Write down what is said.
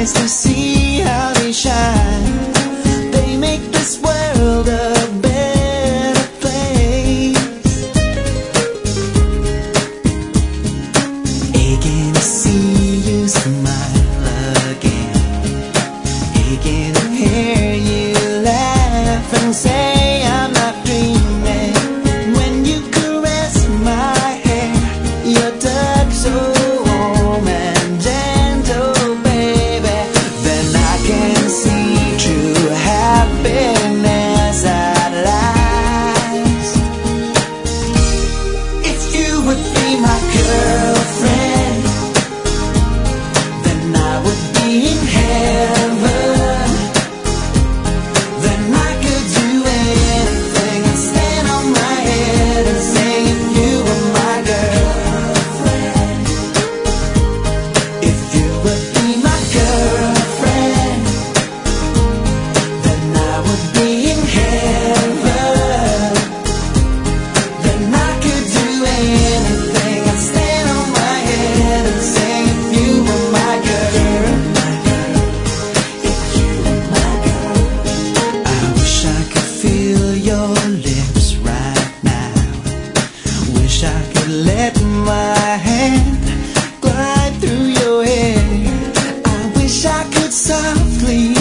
eyes to see how they shine. They make this world a better place. Aching to see you smile again, aching to hear you laugh and say I'm not dreaming. When you caress my hair, your touch so warm and gentle, baby, then I can see true happiness at last. If you would be my girlfriend, then I would be in heaven. Then I could do anything and stand on my head and say if you were my girlfriend. If you would be my girlfriend, then I would be in heaven. Then I could do anything and stand on my head and say if you were my girl. If you were my girl. I wish I could feel your lips right now. Wish I could let my hand glide through your hair. I wish I could softly